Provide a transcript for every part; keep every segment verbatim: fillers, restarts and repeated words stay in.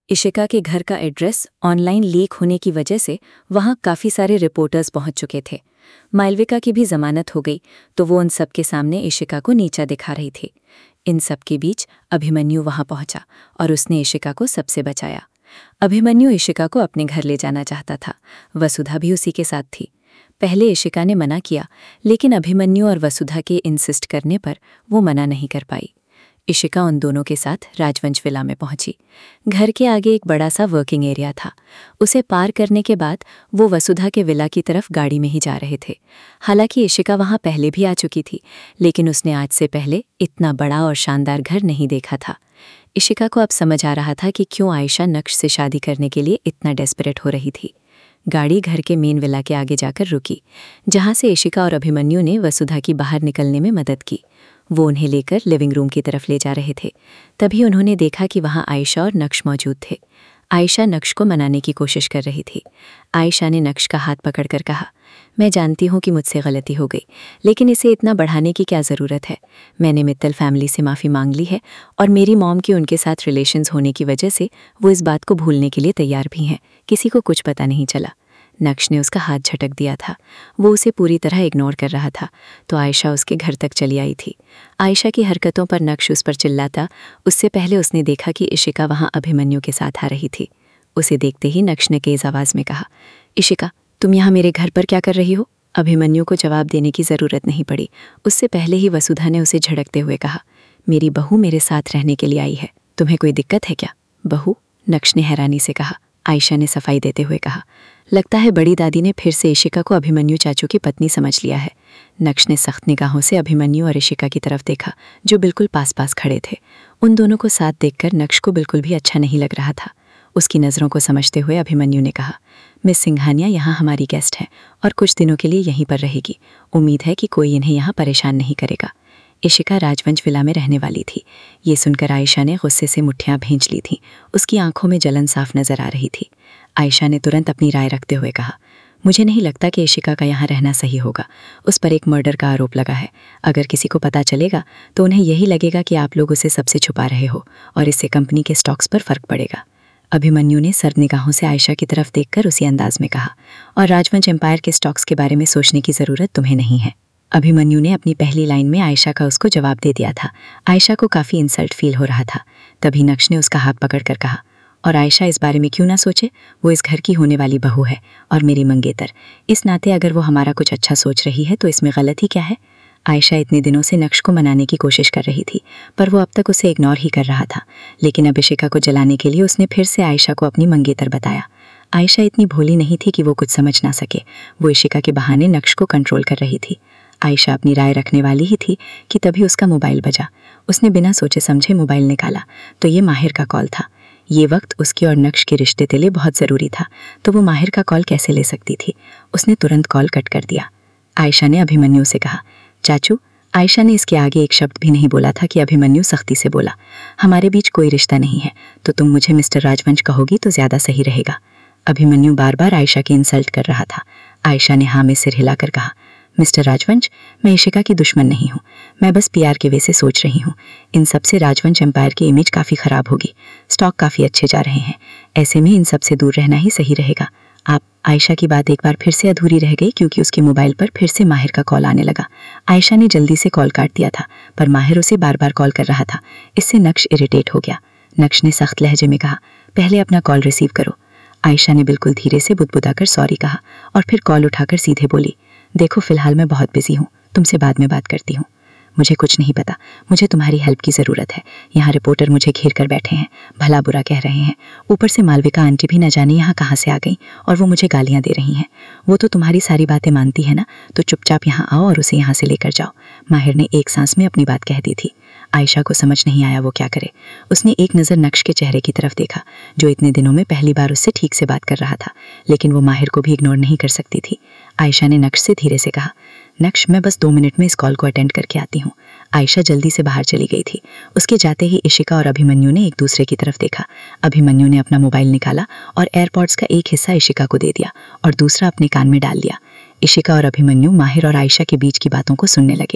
इशिका के घर का एड्रेस ऑनलाइन लीक होने की वजह से वहां काफ़ी सारे रिपोर्टर्स पहुंच चुके थे। मालविका की भी जमानत हो गई तो वो उन सब के सामने इशिका को नीचा दिखा रही थी। इन सब के बीच अभिमन्यु वहां पहुंचा और उसने इशिका को सबसे बचाया। अभिमन्यु इशिका को अपने घर ले जाना चाहता था। वसुधा भी उसी के साथ थी। पहले इशिका ने मना किया, लेकिन अभिमन्यु और वसुधा के इंसिस्ट करने पर वो मना नहीं कर पाई। इशिका उन दोनों के साथ राजवंश विला में पहुंची। घर के आगे एक बड़ा सा वर्किंग एरिया था। उसे पार करने के बाद वो वसुधा के विला की तरफ गाड़ी में ही जा रहे थे। हालांकि इशिका वहां पहले भी आ चुकी थी, लेकिन उसने आज से पहले इतना बड़ा और शानदार घर नहीं देखा था। इशिका को अब समझ आ रहा था कि क्यों आयशा नक्श से शादी करने के लिए इतना डेस्परेट हो रही थी। गाड़ी घर के मेन विला के आगे जाकर रुकी, जहां से इशिका और अभिमन्यु ने वसुधा की बाहर निकलने में मदद की। वो उन्हें लेकर लिविंग रूम की तरफ ले जा रहे थे। तभी उन्होंने देखा कि वहां आयशा और नक्श मौजूद थे। आयशा नक्श को मनाने की कोशिश कर रही थी। आयशा ने नक्श का हाथ पकड़कर कहा, मैं जानती हूँ कि मुझसे गलती हो गई, लेकिन इसे इतना बढ़ाने की क्या ज़रूरत है। मैंने मित्तल फैमिली से माफ़ी मांग ली है और मेरी मॉम के उनके साथ रिलेशंस होने की वजह से वो इस बात को भूलने के लिए तैयार भी हैं। किसी को कुछ पता नहीं चला। नक्श ने उसका हाथ झटक दिया था। वो उसे पूरी तरह इग्नोर कर रहा था, तो आयशा उसके घर तक चली आई थी। आयशा की हरकतों पर नक्श उस पर चिल्लाता। उससे पहले उसने देखा कि इशिका वहां अभिमन्यु के साथ आ रही थी। उसे देखते ही नक्श ने तेज आवाज़ में कहा, इशिका, तुम यहाँ मेरे घर पर क्या कर रही हो? अभिमन्यु को जवाब देने की ज़रूरत नहीं पड़ी। उससे पहले ही वसुधा ने उसे झड़कते हुए कहा, मेरी बहू मेरे साथ रहने के लिए आई है, तुम्हें कोई दिक्कत है क्या? बहू? नक्श ने हैरानी से कहा। आयशा ने सफाई देते हुए कहा, लगता है बड़ी दादी ने फिर से इशिका को अभिमन्यु चाचू की पत्नी समझ लिया है। नक्श ने सख्त निगाहों से अभिमन्यु और इशिका की तरफ देखा, जो बिल्कुल पास पास खड़े थे। उन दोनों को साथ देखकर नक्श को बिल्कुल भी अच्छा नहीं लग रहा था। उसकी नज़रों को समझते हुए अभिमन्यु ने कहा, मिस सिंघानिया यहाँ हमारी गेस्ट है और कुछ दिनों के लिए यहीं पर रहेगी। उम्मीद है कि कोई इन्हें यहाँ परेशान नहीं करेगा। इशिका राजवंश विला में रहने वाली थी। ये सुनकर आयशा ने गुस्से से मुट्ठियां भींच ली थीं। उसकी आंखों में जलन साफ नजर आ रही थी। आयशा ने तुरंत अपनी राय रखते हुए कहा, मुझे नहीं लगता कि इशिका का यहाँ रहना सही होगा। उस पर एक मर्डर का आरोप लगा है। अगर किसी को पता चलेगा तो उन्हें यही लगेगा कि आप लोग उसे सबसे छुपा रहे हो और इससे कंपनी के स्टॉक्स पर फर्क पड़ेगा। अभिमन्यु ने सर्द निगाहों से आयशा की तरफ देखकर उसी अंदाज में कहा, और राजवंश एम्पायर के स्टॉक्स के बारे में सोचने की ज़रूरत तुम्हें नहीं है। अभिमन्यु ने अपनी पहली लाइन में आयशा का उसको जवाब दे दिया था। आयशा को काफ़ी इंसल्ट फील हो रहा था। तभी नक्श ने उसका हाथ पकड़कर कहा, और आयशा इस बारे में क्यों ना सोचे? वो इस घर की होने वाली बहू है और मेरी मंगेतर। इस नाते अगर वो हमारा कुछ अच्छा सोच रही है तो इसमें गलत ही क्या है? आयशा इतने दिनों से नक्श को मनाने की कोशिश कर रही थी, पर वो अब तक उसे इग्नोर ही कर रहा था। लेकिन अब इशिका को जलाने के लिए उसने फिर से आयशा को अपनी मंगेतर बताया। आयशा इतनी भोली नहीं थी कि वो कुछ समझ ना सके। वो इशिका के बहाने नक्श को कंट्रोल कर रही थी। आयशा अपनी राय रखने वाली ही थी कि तभी उसका मोबाइल बजा। उसने बिना सोचे समझे मोबाइल निकाला तो ये माहिर का कॉल था। ये वक्त उसके और नक्श के रिश्ते के लिए बहुत ज़रूरी था, तो वो माहिर का कॉल कैसे ले सकती थी? उसने तुरंत कॉल कट कर दिया। आयशा ने अभिमन्यु से कहा, चाचू। आयशा ने इसके आगे एक शब्द भी नहीं बोला था कि अभिमन्यु सख्ती से बोला, हमारे बीच कोई रिश्ता नहीं है, तो तुम मुझे मिस्टर राजवंश कहोगी तो ज़्यादा सही रहेगा। अभिमन्यु बार बार आयशा की इंसल्ट कर रहा था। आयशा ने हाँ में सिर हिलाकर कहा, मिस्टर राजवंश, मैं इशिका की दुश्मन नहीं हूँ। मैं बस पीआर के वे से सोच रही हूँ। इन सब से राजवंश एम्पायर की इमेज काफ़ी ख़राब होगी। स्टॉक काफ़ी अच्छे जा रहे हैं। ऐसे में इन सब से दूर रहना ही सही रहेगा। आप आयशा की बात एक बार फिर से अधूरी रह गई क्योंकि उसके मोबाइल पर फिर से माहिर का कॉल आने लगा। आयशा ने जल्दी से कॉल काट दिया था, पर माहिर उसे बार बार कॉल कर रहा था। इससे नक्श इरिटेट हो गया। नक्श ने सख्त लहजे में कहा, पहले अपना कॉल रिसीव करो। आयशा ने बिल्कुल धीरे से बुदबुदाकर सॉरी कहा और फिर कॉल उठाकर सीधे बोली, देखो फ़िलहाल मैं बहुत बिजी हूँ, तुमसे बाद में बात करती हूँ। मुझे कुछ नहीं पता, मुझे तुम्हारी हेल्प की ज़रूरत है। यहाँ रिपोर्टर मुझे घेर कर बैठे हैं, भला बुरा कह रहे हैं। ऊपर से मालविका आंटी भी न जाने यहाँ कहाँ से आ गई और वो मुझे गालियाँ दे रही हैं। वो तो तुम्हारी सारी बातें मानती है ना, तो चुपचाप यहाँ आओ और उसे यहाँ से लेकर जाओ। माहिर ने एक सांस में अपनी बात कह दी थी। आयशा को समझ नहीं आया वो क्या करे। उसने एक नज़र नक्श के चेहरे की तरफ देखा, जो इतने दिनों में पहली बार उससे ठीक से बात कर रहा था, लेकिन वो माहिर को भी इग्नोर नहीं कर सकती थी। आयशा ने नक्श से धीरे से कहा, नक्श, मैं बस दो मिनट में इस कॉल को अटेंड करके आती हूँ। आयशा जल्दी से बाहर चली गई थी। उसके जाते ही इशिका और अभिमन्यु ने एक दूसरे की तरफ देखा। अभिमन्यु ने अपना मोबाइल निकाला और एयरपॉड्स का एक हिस्सा इशिका को दे दिया और दूसरा अपने कान में डाल लिया। इशिका और अभिमन्यु माहिर और आयशा के बीच की बातों को सुनने लगे।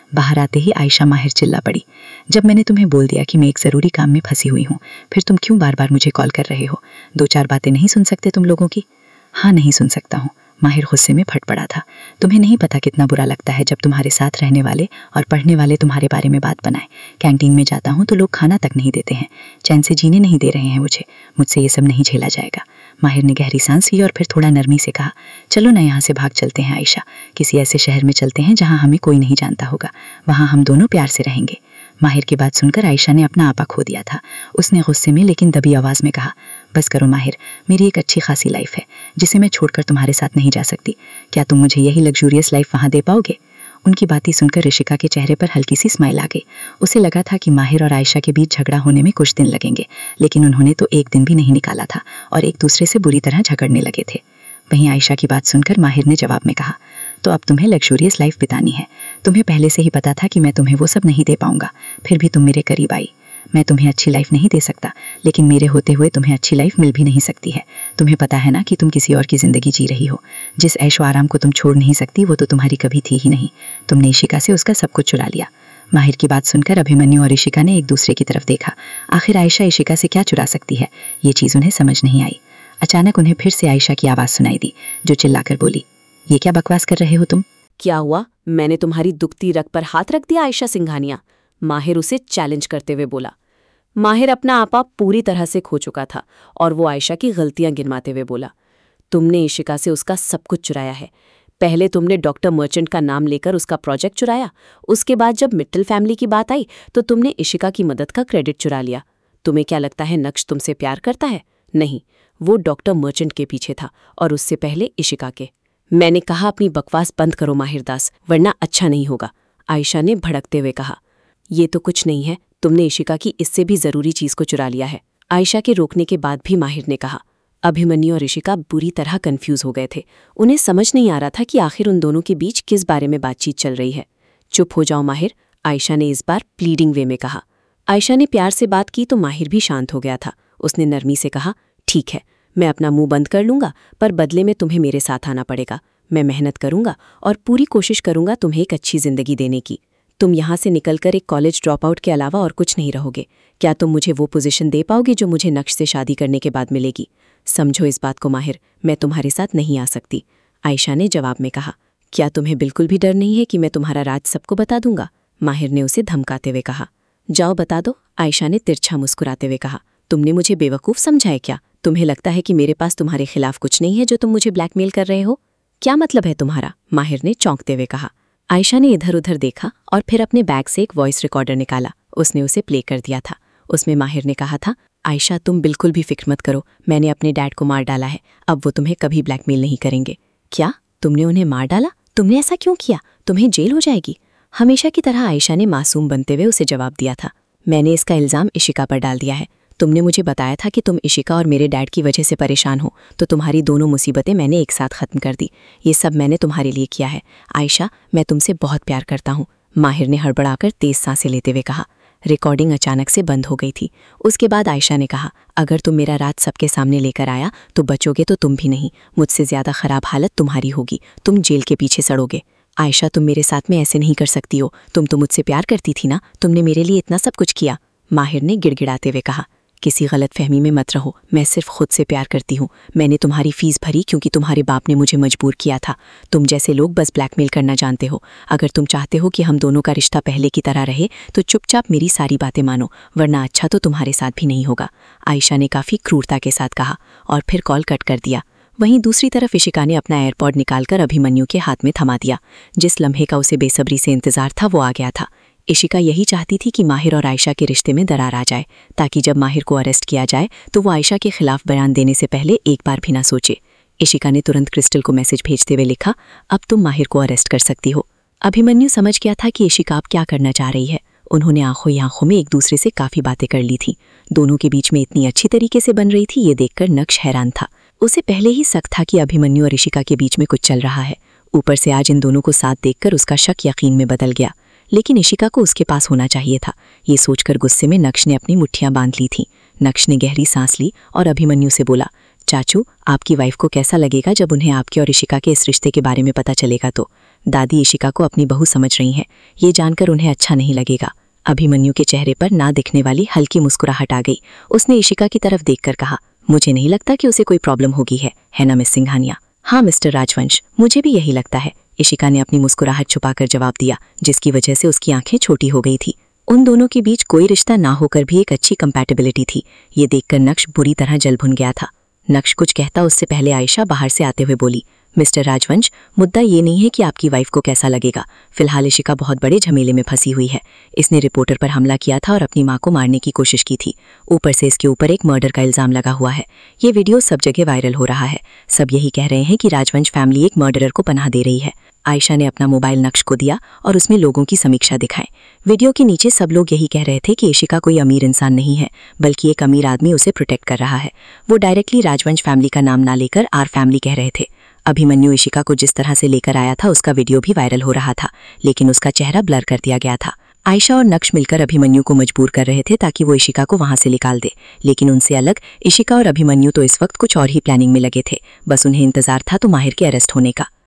बाहर आते ही आयशा माहिर चिल्ला पड़ी, जब मैंने तुम्हें बोल दिया कि मैं एक ज़रूरी काम में फंसी हुई हूँ, फिर तुम क्यों बार बार मुझे कॉल कर रहे हो? दो चार बातें नहीं सुन सकते तुम लोगों की? हाँ, नहीं सुन सकता हूँ। माहिर गुस्से में फट पड़ा था। तुम्हें नहीं पता कितना बुरा लगता है जब तुम्हारे साथ रहने वाले और पढ़ने वाले तुम्हारे बारे में बात बनाएं। कैंटीन में जाता हूँ तो लोग खाना तक नहीं देते हैं, चैन से जीने नहीं दे रहे हैं मुझे। मुझसे ये सब नहीं झेला जाएगा। माहिर ने गहरी सांस ली और फिर थोड़ा नरमी से कहा, चलो ना यहाँ से भाग चलते हैं आयशा, किसी ऐसे शहर में चलते हैं जहाँ हमें कोई नहीं जानता होगा, वहाँ हम दोनों प्यार से रहेंगे। माहिर की बात सुनकर आयशा ने अपना आपा खो दिया था। उसने गुस्से में लेकिन दबी आवाज़ में कहा, बस करो माहिर, मेरी एक अच्छी खासी लाइफ है जिसे मैं छोड़कर तुम्हारे साथ नहीं जा सकती। क्या तुम मुझे यही लग्जूरियस लाइफ वहाँ दे पाओगे? उनकी बातें सुनकर ऋषिका के चेहरे पर हल्की सी स्माइल आ गई। उसे लगा था कि माहिर और आयशा के बीच झगड़ा होने में कुछ दिन लगेंगे, लेकिन उन्होंने तो एक दिन भी नहीं निकाला था और एक दूसरे से बुरी तरह झगड़ने लगे थे। वहीं आयशा की बात सुनकर माहिर ने जवाब में कहा, तो अब तुम्हें लग्जूरियस लाइफ बितानी है। तुम्हें पहले से ही पता था कि मैं तुम्हें वो सब नहीं दे पाऊंगा, फिर भी तुम मेरे करीब आई। मैं तुम्हें अच्छी लाइफ नहीं दे सकता, लेकिन मेरे होते हुए तुम्हें अच्छी लाइफ मिल भी नहीं सकती है। तुम्हें पता है ना कि तुम किसी और की ज़िंदगी जी रही हो। जिस ऐशो आराम को तुम छोड़ नहीं सकती वो तो तुम्हारी कभी थी ही नहीं। तुमने इशिका से उसका सब कुछ चुरा लिया। माहिर की बात सुनकर अभिमन्यु और इशिका ने एक दूसरे की तरफ देखा। आखिर आयशा इशिका से क्या चुरा सकती है, ये चीज़ उन्हें समझ नहीं आई। अचानक उन्हें फिर से आयशा की आवाज़ सुनाई दी, जो चिल्लाकर बोली, ये क्या बकवास कर रहे हो तुम? क्या हुआ? मैंने तुम्हारी दुखती रग पर हाथ रख दिया आयशा सिंघानिया? माहिर उसे चैलेंज करते हुए बोला। माहिर अपना आपा पूरी तरह से खो चुका था और वो आयशा की गलतियां गिनवाते हुए बोला, तुमने इशिका से उसका सब कुछ चुराया है। पहले तुमने डॉक्टर मर्चेंट का नाम लेकर उसका प्रोजेक्ट चुराया, उसके बाद जब मित्तल फैमिली की बात आई तो तुमने इशिका की मदद का क्रेडिट चुरा लिया। तुम्हें क्या लगता है नक्श तुमसे प्यार करता है? नहीं, वो डॉक्टर मर्चेंट के पीछे था और उससे पहले इशिका के। मैंने कहा अपनी बकवास बंद करो माहिरदास, वरना अच्छा नहीं होगा, आयशा ने भड़कते हुए कहा। ये तो कुछ नहीं है, तुमने इशिका की इससे भी जरूरी चीज को चुरा लिया है, आयशा के रोकने के बाद भी माहिर ने कहा। अभिमन्यु और इशिका बुरी तरह कंफ्यूज हो गए थे। उन्हें समझ नहीं आ रहा था कि आखिर उन दोनों के बीच किस बारे में बातचीत चल रही है। चुप हो जाओ माहिर, आयशा ने इस बार प्लीडिंग वे में कहा। आयशा ने प्यार से बात की तो माहिर भी शांत हो गया था। उसने नरमी से कहा, ठीक है, मैं अपना मुंह बंद कर लूंगा, पर बदले में तुम्हें मेरे साथ आना पड़ेगा। मैं मेहनत करूंगा और पूरी कोशिश करूंगा तुम्हें एक अच्छी जिंदगी देने की। तुम यहाँ से निकलकर एक कॉलेज ड्रॉप आउट के अलावा और कुछ नहीं रहोगे। क्या तुम मुझे वो पोजीशन दे पाओगे जो मुझे नक्श से शादी करने के बाद मिलेगी? समझो इस बात को माहिर, मैं तुम्हारे साथ नहीं आ सकती, आयशा ने जवाब में कहा। क्या तुम्हें बिल्कुल भी डर नहीं है कि मैं तुम्हारा राज सबको बता दूंगा? माहिर ने उसे धमकाते हुए कहा। जाओ बता दो, आयशा ने तिरछा मुस्कुराते हुए कहा। तुमने मुझे बेवकूफ़ समझा है क्या? तुम्हें लगता है कि मेरे पास तुम्हारे खिलाफ कुछ नहीं है जो तुम मुझे ब्लैकमेल कर रहे हो? क्या मतलब है तुम्हारा? माहिर ने चौंकते हुए कहा। आयशा ने इधर उधर देखा और फिर अपने बैग से एक वॉइस रिकॉर्डर निकाला। उसने उसे प्ले कर दिया था। उसमें माहिर ने कहा था, आयशा तुम बिल्कुल भी फिक्र मत करो, मैंने अपने डैड को मार डाला है, अब वो तुम्हें कभी ब्लैकमेल नहीं करेंगे। क्या? तुमने उन्हें मार डाला? तुमने ऐसा क्यों किया? तुम्हें जेल हो जाएगी। हमेशा की तरह आयशा ने मासूम बनते हुए उसे जवाब दिया था। मैंने इसका इल्ज़ाम इशिका पर डाल दिया है। तुमने मुझे बताया था कि तुम इशिका और मेरे डैड की वजह से परेशान हो, तो तुम्हारी दोनों मुसीबतें मैंने एक साथ ख़त्म कर दी। ये सब मैंने तुम्हारे लिए किया है। आयशा, मैं तुमसे बहुत प्यार करता हूँ, माहिर ने हड़बड़ाकर तेज सांसें लेते हुए कहा। रिकॉर्डिंग अचानक से बंद हो गई थी। उसके बाद आयशा ने कहा, अगर तुम मेरा राज सबके सामने लेकर आया तो बचोगे तो तुम भी नहीं, मुझसे ज़्यादा ख़राब हालत तुम्हारी होगी, तुम जेल के पीछे सड़ोगे। आयशा, तुम मेरे साथ में ऐसे नहीं कर सकती हो, तुम तो मुझसे प्यार करती थी ना, तुमने मेरे लिए इतना सब कुछ किया, माहिर ने गिड़गिड़ाते हुए कहा। किसी गलत फहमी में मत रहो, मैं सिर्फ खुद से प्यार करती हूँ। मैंने तुम्हारी फीस भरी क्योंकि तुम्हारे बाप ने मुझे मजबूर किया था। तुम जैसे लोग बस ब्लैकमेल करना जानते हो। अगर तुम चाहते हो कि हम दोनों का रिश्ता पहले की तरह रहे तो चुपचाप मेरी सारी बातें मानो, वरना अच्छा तो तुम्हारे साथ भी नहीं होगा, आयशा ने काफ़ी क्रूरता के साथ कहा और फिर कॉल कट कर दिया। वहीं दूसरी तरफ इशिका ने अपना एयरपॉड निकालकर अभिमन्यु के हाथ में थमा दिया। जिस लम्हे का उसे बेसब्री से इंतजार था वो आ गया था। इशिका यही चाहती थी कि माहिर और आयशा के रिश्ते में दरार आ जाए, ताकि जब माहिर को अरेस्ट किया जाए तो वो आयशा के खिलाफ बयान देने से पहले एक बार भी ना सोचे। इशिका ने तुरंत क्रिस्टल को मैसेज भेजते हुए लिखा, अब तुम माहिर को अरेस्ट कर सकती हो। अभिमन्यु समझ गया था कि इशिका अब क्या करना चाह रही है। उन्होंने आंखों ही आंखों में एक दूसरे से काफ़ी बातें कर ली थी। दोनों के बीच में इतनी अच्छी तरीके से बन रही थी, ये देखकर नक्श हैरान था। उसे पहले ही शक था कि अभिमन्यु और इशिका के बीच में कुछ चल रहा है। ऊपर से आज इन दोनों को साथ देखकर उसका शक यकीन में बदल गया। लेकिन इशिका को उसके पास होना चाहिए था, ये सोचकर गुस्से में नक्श ने अपनी मुट्ठियां बांध ली थीं। नक्श ने गहरी सांस ली और अभिमन्यु से बोला, चाचू, आपकी वाइफ को कैसा लगेगा जब उन्हें आपके और इशिका के इस रिश्ते के बारे में पता चलेगा तो? दादी इशिका को अपनी बहू समझ रही हैं, ये जानकर उन्हें अच्छा नहीं लगेगा। अभिमन्यु के चेहरे पर ना दिखने वाली हल्की मुस्कुराहट आ गई। उसने इशिका की तरफ देखकर कहा, मुझे नहीं लगता कि उसे कोई प्रॉब्लम होगी है, है ना मिस सिंघानिया? हाँ मिस्टर राजवंश, मुझे भी यही लगता है, इशिका ने अपनी मुस्कुराहट छुपाकर जवाब दिया, जिसकी वजह से उसकी आंखें छोटी हो गई थी। उन दोनों के बीच कोई रिश्ता ना होकर भी एक अच्छी कंपैटिबिलिटी थी। ये देखकर नक्श बुरी तरह जल भुन गया था। नक्श कुछ कहता उससे पहले आयशा बाहर से आते हुए बोली, मिस्टर राजवंश, मुद्दा ये नहीं है कि आपकी वाइफ को कैसा लगेगा। फिलहाल इशिका बहुत बड़े झमेले में फंसी हुई है। इसने रिपोर्टर पर हमला किया था और अपनी मां को मारने की कोशिश की थी। ऊपर से इसके ऊपर एक मर्डर का इल्जाम लगा हुआ है। ये वीडियो सब जगह वायरल हो रहा है। सब यही कह रहे हैं कि राजवंश फैमिली एक मर्डरर को पनाह दे रही है। आयशा ने अपना मोबाइल नक्श को दिया और उसमें लोगों की समीक्षा दिखाई। वीडियो के नीचे सब लोग यही कह रहे थे कि इशिका कोई अमीर इंसान नहीं है, बल्कि एक अमीर आदमी उसे प्रोटेक्ट कर रहा है। वो डायरेक्टली राजवंश फैमिली का नाम ना लेकर आर फैमिली कह रहे थे। अभिमन्यु इशिका को जिस तरह से लेकर आया था उसका वीडियो भी वायरल हो रहा था, लेकिन उसका चेहरा ब्लर कर दिया गया था। आयशा और नक्श मिलकर अभिमन्यु को मजबूर कर रहे थे ताकि वो इशिका को वहां से निकाल दे, लेकिन उनसे अलग इशिका और अभिमन्यु तो इस वक्त कुछ और ही प्लानिंग में लगे थे। बस उन्हें इंतजार था तो माहिर के अरेस्ट होने का।